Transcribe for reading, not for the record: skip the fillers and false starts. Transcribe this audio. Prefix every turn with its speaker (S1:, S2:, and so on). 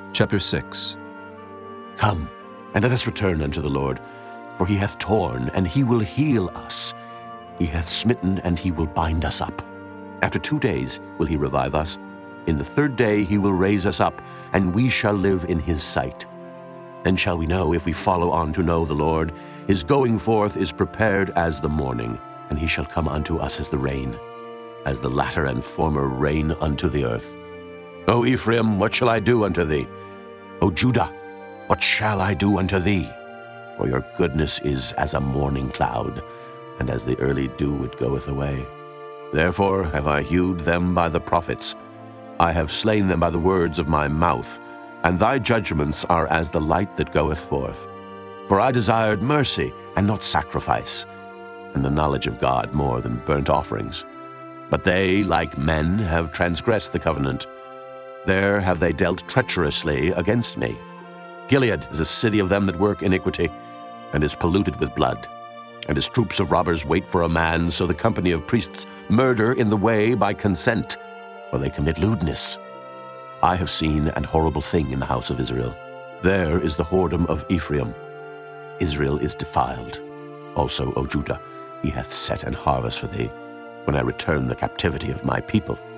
S1: Chapter 6.
S2: Come, and let us return unto the Lord, for he hath torn, and he will heal us. He hath smitten, and he will bind us up. After 2 days will he revive us. In the 3rd day he will raise us up, and we shall live in his sight. Then shall we know, if we follow on to know the Lord. His going forth is prepared as the morning, and he shall come unto us as the rain, as the latter and former rain unto the earth. O Ephraim, what shall I do unto thee? O Judah, what shall I do unto thee? For your goodness is as a morning cloud, and as the early dew it goeth away. Therefore have I hewed them by the prophets. I have slain them by the words of my mouth, and thy judgments are as the light that goeth forth. For I desired mercy, and not sacrifice, and the knowledge of God more than burnt offerings. But they, like men, have transgressed the covenant. There have they dealt treacherously against me. Gilead is a city of them that work iniquity, and is polluted with blood. And his troops of robbers wait for a man, so the company of priests murder in the way by consent, for they commit lewdness. I have seen an horrible thing in the house of Israel. There is the whoredom of Ephraim. Israel is defiled. Also, O Judah, he hath set an harvest for thee, when I return the captivity of my people.